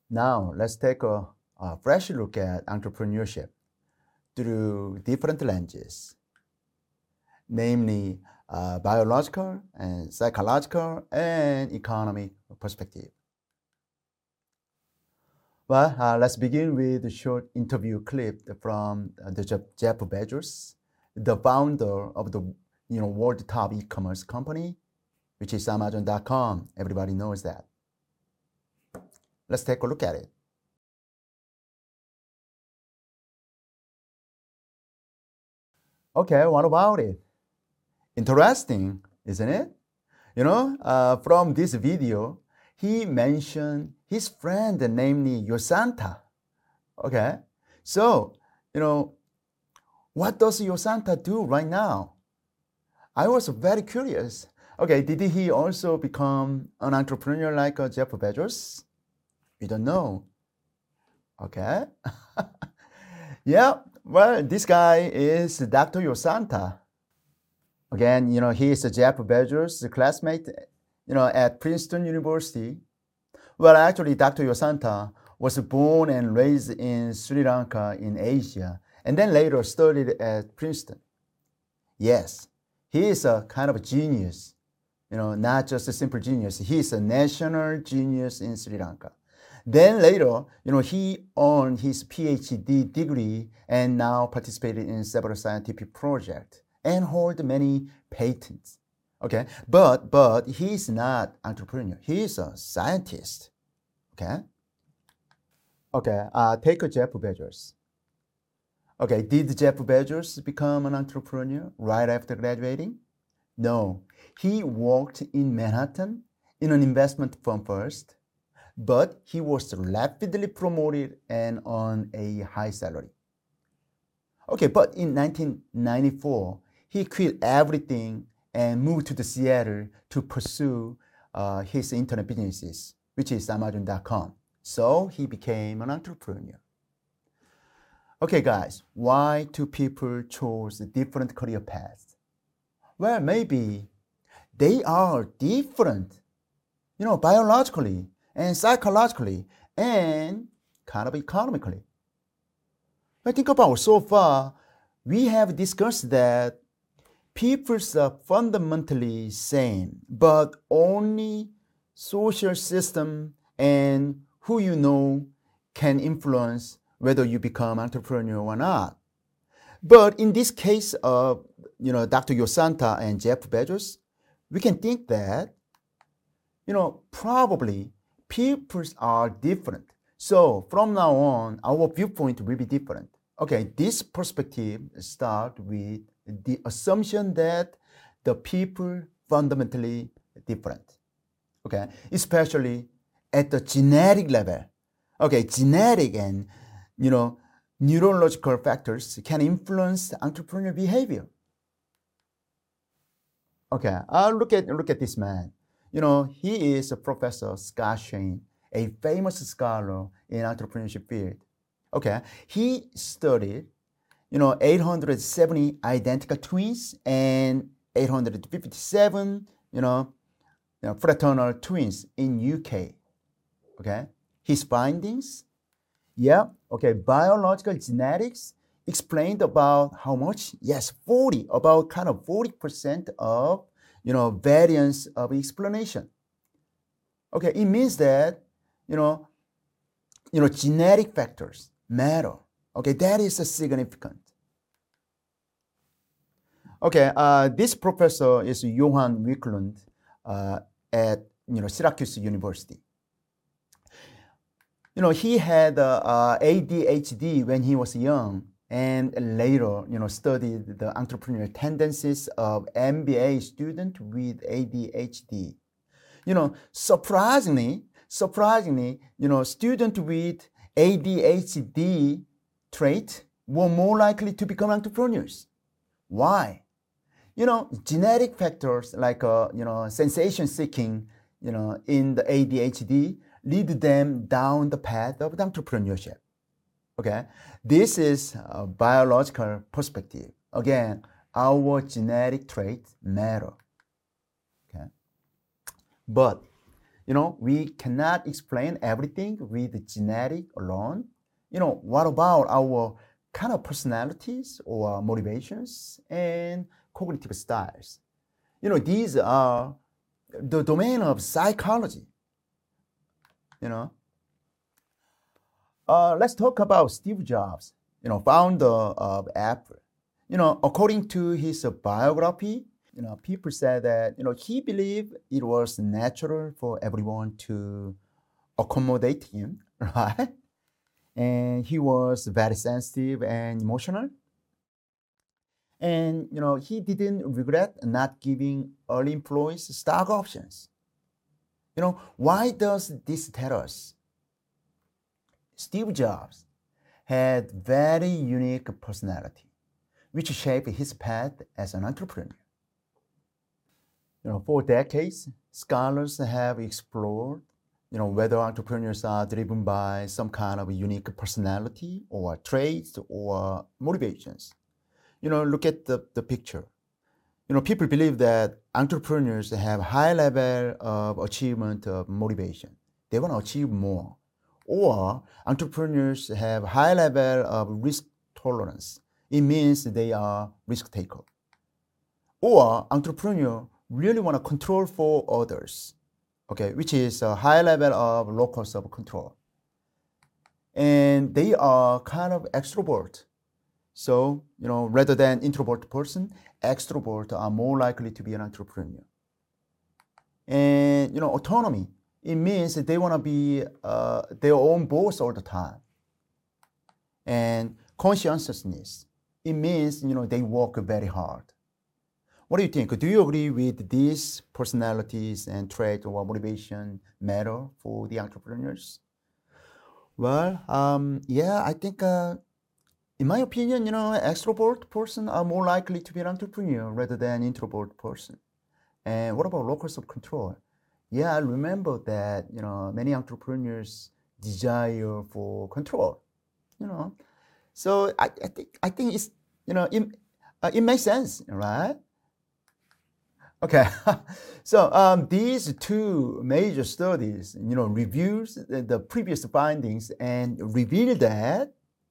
Now, let's take a fresh look at entrepreneurship through different lenses, namely biological and psychological and economic perspective. Well, let's begin with a short interview clip from Jeff Bezos, the founder of the world top e-commerce company, which is Amazon.com. Everybody knows that. Let's take a look at it. Okay, what about it? Interesting, isn't it? From this video, he mentioned his friend, namely Yosanta. Okay, so, what does Yosanta do right now? I was very curious. Okay, did he also become an entrepreneur like Jeff Bezos? We don't know. Okay. Yeah, well, this guy is Dr. Yosanta. Again, he is Jeff Bezos' classmate, at Princeton University. Well, actually, Dr. Yosanta was born and raised in Sri Lanka in Asia, and then later studied at Princeton. Yes, he is a kind of a genius, not just a simple genius. He is a national genius in Sri Lanka. Then later, he earned his PhD degree and now participated in several scientific projects and hold many patents. Okay, but he is not entrepreneur. He is a scientist. Okay. Okay. Take Jeff Bezos. Okay, did Jeff Bezos become an entrepreneur right after graduating? No, he worked in Manhattan in an investment firm first, but he was rapidly promoted and on a high salary. Okay, but in 1994, he quit everything and moved to the Seattle to pursue his internet businesses, which is Amazon.com. So he became an entrepreneur. Okay, guys, why two people chose different career paths? Well, maybe they are different, biologically and psychologically and kind of economically. But think about so far, we have discussed that people are fundamentally same, but only social system and who you know can influence whether you become entrepreneur or not. But in this case of Dr. Yosanta and Jeff Bezos, we can think that probably people are different. So from now on, our viewpoint will be different. Okay, this perspective starts with the assumption that the people fundamentally different. Okay, especially at the genetic level. Okay, genetic and neurological factors can influence entrepreneurial behavior. Okay, look at this man. He is a Professor Scott Shane, a famous scholar in entrepreneurship field. Okay, he studied, 870 identical twins and 857, fraternal twins in UK. Okay, his findings, yeah, okay, biological genetics explained about how much? Yes, about kind of 40% of, variance of explanation. Okay, it means that, genetic factors matter. Okay, that is significant. Okay, this professor is Johan Wiklund at Syracuse University. He had ADHD when he was young, and later, studied the entrepreneurial tendencies of MBA student with ADHD. Surprisingly, students with ADHD trait were more likely to become entrepreneurs. Why? Genetic factors like, sensation seeking, in the ADHD lead them down the path of entrepreneurship. Okay, this is a biological perspective. Again, our genetic traits matter. Okay, but We cannot explain everything with genetic alone. What about our kind of personalities or motivations and cognitive styles? These are the domain of psychology. Let's talk about Steve Jobs, founder of Apple. According to his biography, people said that, he believed it was natural for everyone to accommodate him, right? And he was very sensitive and emotional. And, he didn't regret not giving early employees stock options. Why does this tell us? Steve Jobs had very unique personality, which shaped his path as an entrepreneur. For decades, scholars have explored, whether entrepreneurs are driven by some kind of unique personality or traits or motivations. Look at the picture. People believe that entrepreneurs have high level of achievement of motivation. They want to achieve more. Or entrepreneurs have high level of risk tolerance. It means they are risk taker. Or entrepreneur really want to control for others, okay, which is a high level of locus of control. And they are kind of extrovert. So, rather than introvert person, extrovert are more likely to be an entrepreneur. And, autonomy, it means that they want to be their own boss all the time. And conscientiousness, it means, they work very hard. What do you think? Do you agree with these personalities and traits or motivation matter for the entrepreneurs? Well, yeah, I think, in my opinion, extrovert person are more likely to be an entrepreneur rather than introvert person. And what about locus of control? Yeah, I remember that, many entrepreneurs desire for control, So I think it's, it makes sense, right? Okay, so these two major studies, reviews the previous findings and reveal that,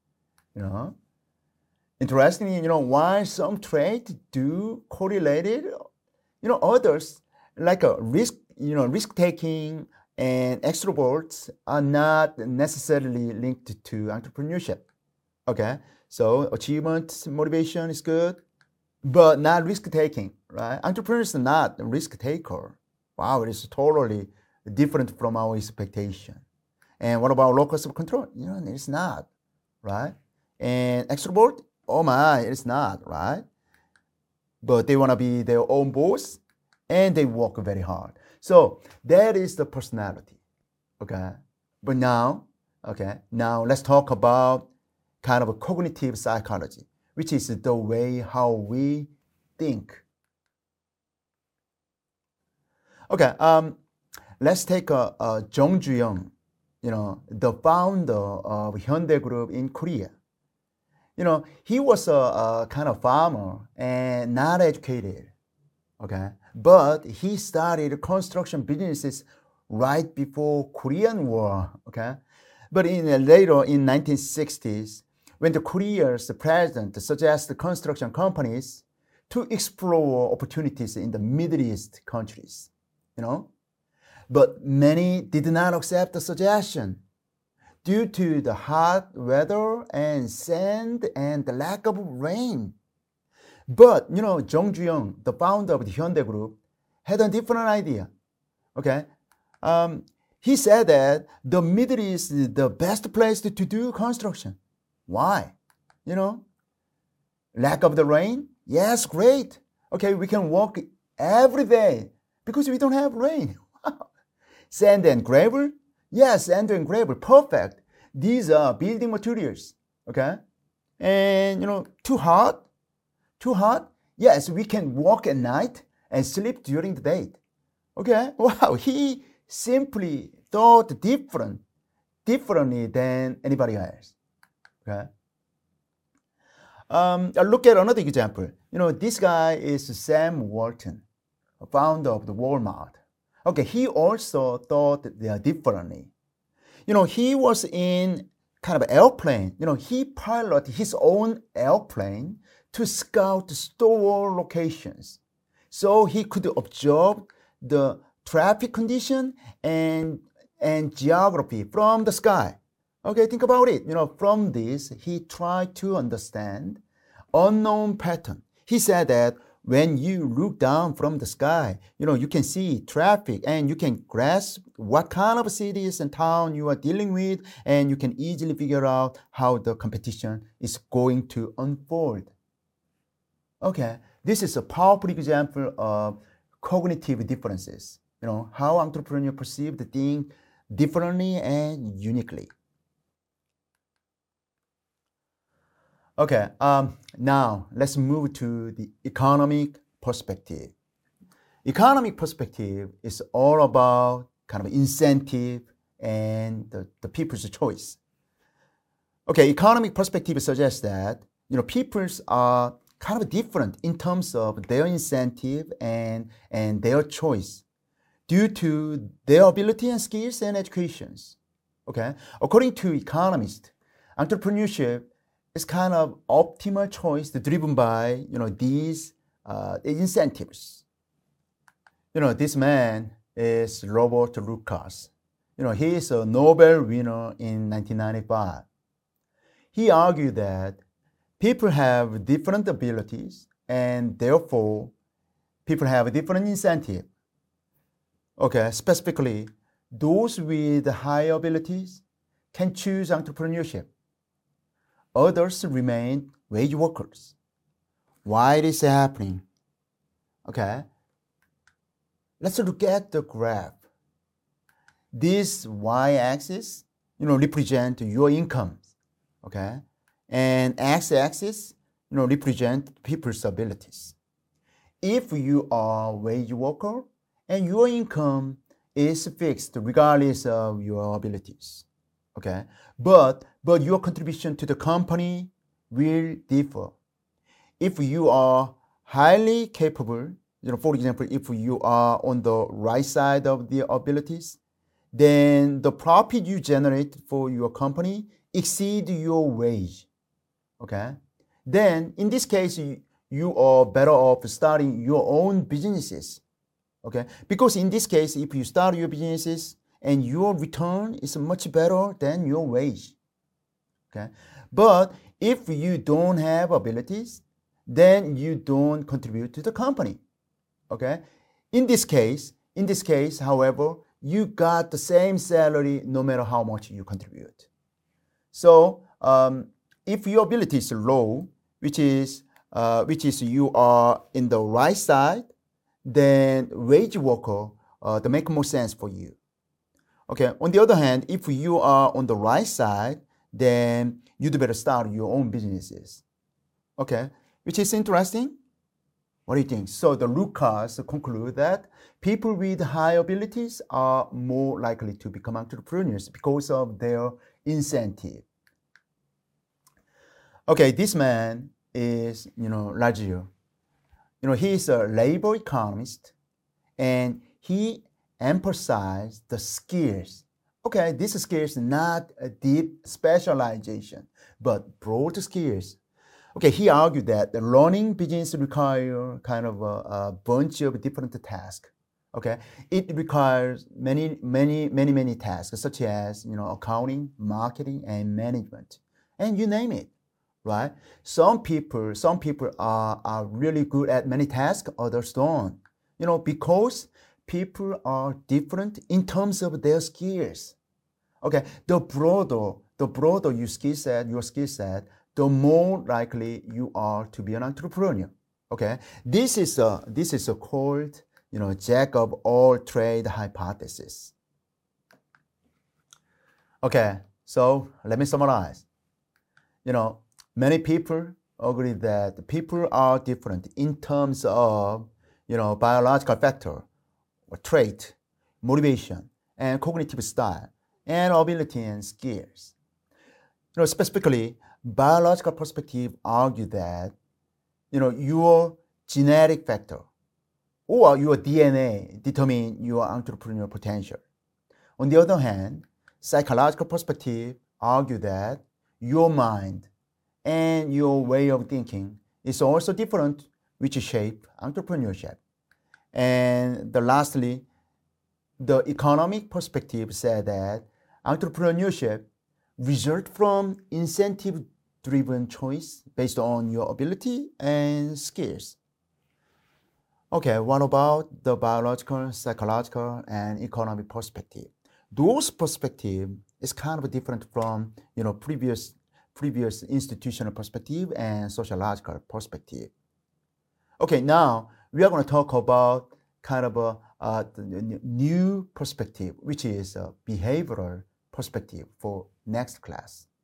interestingly, why some traits do correlated, others like a risk taking and extroverts are not necessarily linked to entrepreneurship. Okay, so achievement motivation is good, but not risk taking, right? Entrepreneurs are not a risk taker. Wow, it is totally different from our expectation. And what about locus of control? It's not, right? And extrovert, oh my, it's not, right? But they want to be their own boss and they work very hard. So that is the personality, okay? But now let's talk about kind of a cognitive psychology, which is the way how we think. Okay, let's take Jung Ju-young, the founder of Hyundai Group in Korea. He was a kind of farmer and not educated, okay? But he started construction businesses right before Korean War, okay? But later in 1960s, when the Korea's president suggested construction companies to explore opportunities in the Middle East countries, But many did not accept the suggestion due to the hot weather and sand and the lack of rain. But, Jung Ju-young, the founder of the Hyundai Group, had a different idea, okay? He said that the Middle East is the best place to do construction. Why? Lack of the rain? Yes, great. Okay, we can walk every day because we don't have rain. Sand and gravel? Yes, sand and gravel, perfect. These are building materials, okay? And, too hot? Too hot? Yes, we can walk at night and sleep during the day. Okay, wow, he simply thought differently than anybody else, okay? Look at another example. This guy is Sam Walton, founder of the Walmart. Okay, he also thought they are differently. He was in kind of airplane. He piloted his own airplane to scout store locations. So he could observe the traffic condition and geography from the sky. Okay, think about it. From this, he tried to understand unknown pattern. He said that when you look down from the sky, you can see traffic and you can grasp what kind of cities and town you are dealing with, and you can easily figure out how the competition is going to unfold. Okay, this is a powerful example of cognitive differences. How entrepreneurs perceive the thing differently and uniquely. Okay, now let's move to the economic perspective. Economic perspective is all about kind of incentive and the people's choice. Okay, economic perspective suggests that peoples are kind of different in terms of their incentive and their choice due to their ability and skills and educations. Okay, according to economists, entrepreneurship is kind of optimal choice driven by these incentives. This man is Robert Lucas. He is a Nobel winner in 1995. He argued that people have different abilities and therefore people have different incentive. Okay, specifically, those with high abilities can choose entrepreneurship. Others remain wage workers. Why is this happening? Okay, let's look at the graph. This y-axis, represent your income, okay, and x-axis, represent people's abilities. If you are a wage worker and your income is fixed regardless of your abilities, okay, but your contribution to the company will differ. If you are highly capable, for example, if you are on the right side of the abilities, then the profit you generate for your company exceed your wage. Okay? Then in this case, you are better off starting your own businesses. Okay? Because in this case, if you start your businesses and your return is much better than your wage. Okay? But if you don't have abilities, then you don't contribute to the company. Okay? In this case, however, you got the same salary no matter how much you contribute. So if your ability is low, which is you are in the right side, then wage worker that make more sense for you. Okay. On the other hand, if you are on the right side, then you'd better start your own businesses. Okay. Which is interesting. What do you think? So the Lucas conclude that people with high abilities are more likely to become entrepreneurs because of their incentive. Okay, this man is, Laggio. He is a labor economist and he emphasized the skills. Okay, these skills not a deep specialization, but broad skills. Okay, he argued that the learning business require kind of a bunch of different tasks. Okay, it requires many tasks such as accounting, marketing, and management, and you name it, right? Some people are really good at many tasks, others don't. Because people are different in terms of their skills. Okay, the broader your skill set, the more likely you are to be an entrepreneur. Okay, this is called jack of all trade hypothesis. Okay, so let me summarize. Many people agree that people are different in terms of biological factor, or trait, motivation, and cognitive style, and ability and skills. Specifically, biological perspective argue that your genetic factor, or your DNA determine your entrepreneurial potential. On the other hand, psychological perspective argue that your mind and your way of thinking is also different, which shape entrepreneurship. And lastly, the economic perspective said that entrepreneurship results from incentive-driven choice based on your ability and skills. Okay, what about the biological, psychological, and economic perspective? Those perspective is kind of different from previous institutional perspective and sociological perspective. Okay, now we are going to talk about kind of the new perspective, which is a behavioral perspective for next class.